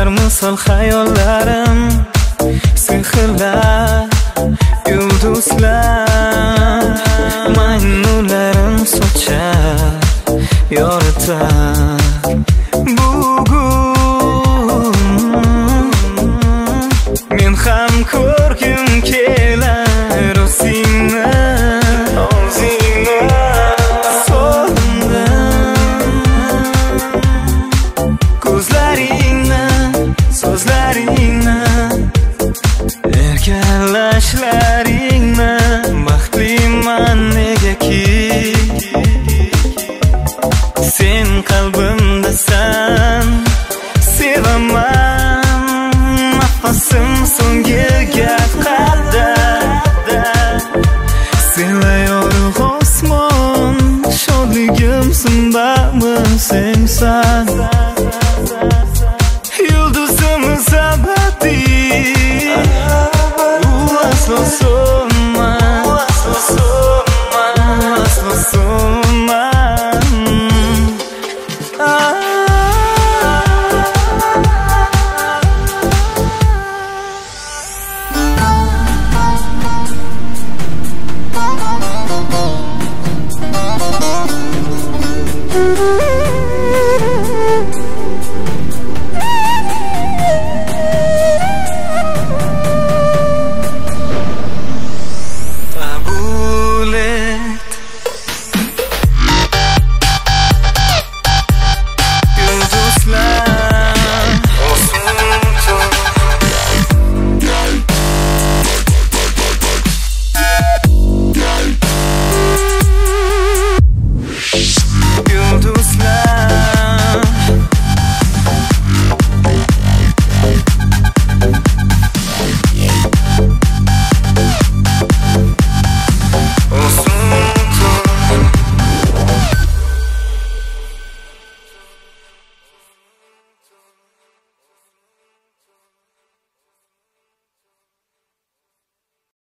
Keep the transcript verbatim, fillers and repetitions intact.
Sochar misol hayollarim, sehrlar, yulduzlar, maymunlarim sochar, yoritar. Bugun men ham ko'rgim kelar o'zingni, o'zingni ko'zlaringni, so'zlaringni, erkalashlaringni. Baxtliman negaki sen qalbimdasan. Sevaman nafasim so'ngiga qadar. Sevayor osmon, shodligimsin bami sensan.